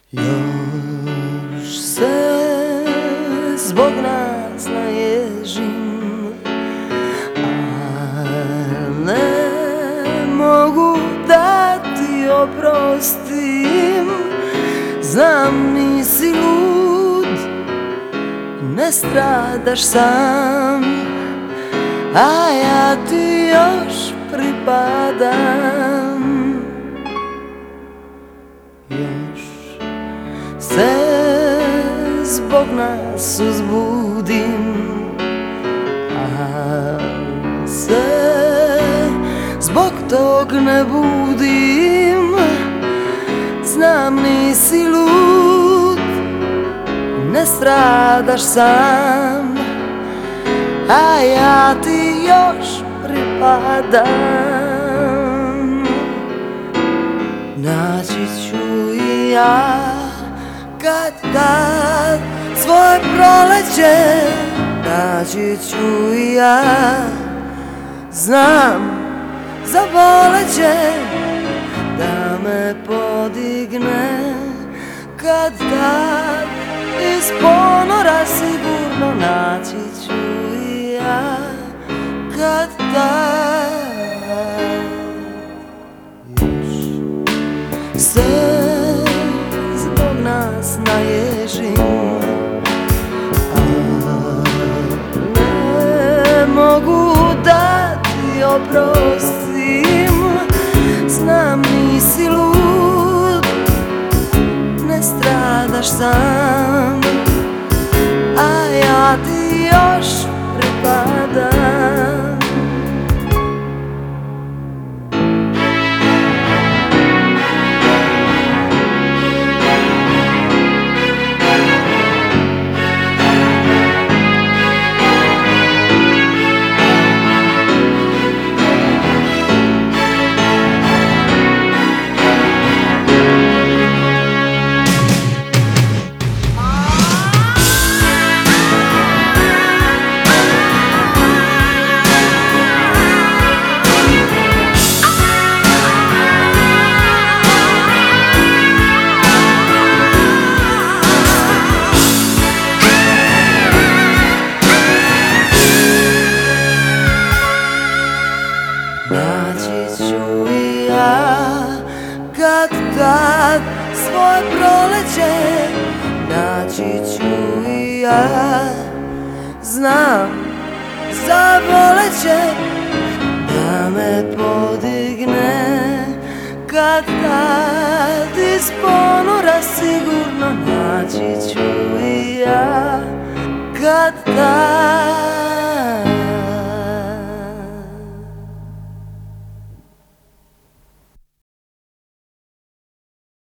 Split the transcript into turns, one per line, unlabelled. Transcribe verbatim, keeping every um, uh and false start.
Još se zbog nas naježim, a ne mogu da ti oprostim. Znam nisi lud, ne stradaš sam, a ja ti još pripadam. Još se zbog nas uzbudim, a se zbog tog ne budim. Znam nisi lud, ne stradaš sam, a ja ti još pripadam. Naći ću i ja kad tad svoje proleće, naći ću i ja, znam za voleće da me podigne kad tad iz ponora sigurno. Naći ću i ja kad tad još se zbog nas naježim, a ne mogu da ti oprostim. Znam nisi lud, ne stradaš sam, a ja ti još pripadam. Naći ću i ja kad tad svoje proleće, naći ću i ja, znam za voleće da me podigne kad tad iz ponora sigurno. Naći ću i ja kad tad